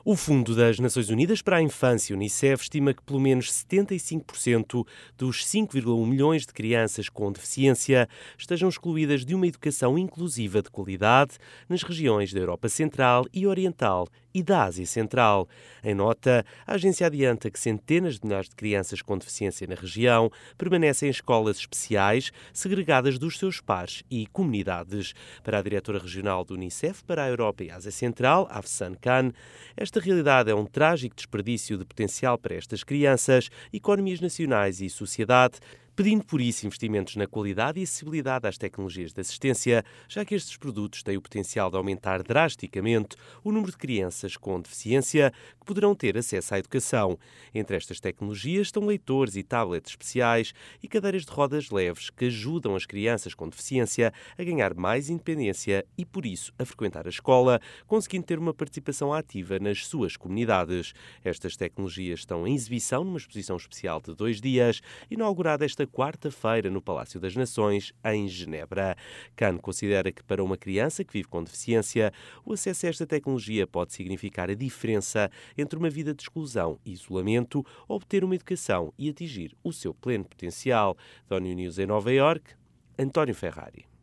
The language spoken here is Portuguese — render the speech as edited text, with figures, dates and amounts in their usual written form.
O Fundo das Nações Unidas para a Infância, Unicef, estima que pelo menos 75% dos 5,1 milhões de crianças com deficiência estejam excluídas de uma educação inclusiva de qualidade nas regiões da Europa Central e Oriental e da Ásia Central. Em nota, a agência adianta que centenas de milhares de crianças com deficiência na região permanecem em escolas especiais, segregadas dos seus pares e comunidades. Para a diretora regional do Unicef para a Europa e a Ásia Central, Afsan Khan, esta realidade é um trágico desperdício de potencial para estas crianças, economias nacionais e sociedade, pedindo por isso investimentos na qualidade e acessibilidade às tecnologias de assistência, já que estes produtos têm o potencial de aumentar drasticamente o número de crianças com deficiência que poderão ter acesso à educação. Entre estas tecnologias estão leitores e tablets especiais e cadeiras de rodas leves que ajudam as crianças com deficiência a ganhar mais independência e, por isso, a frequentar a escola, conseguindo ter uma participação ativa nas suas comunidades. Estas tecnologias estão em exibição numa exposição especial de 2 dias, inaugurada esta quarta-feira no Palácio das Nações, em Genebra. Khan considera que para uma criança que vive com deficiência, o acesso a esta tecnologia pode significar a diferença entre uma vida de exclusão e isolamento, obter uma educação e atingir o seu pleno potencial. Da ONU News em Nova Iorque, António Ferrari.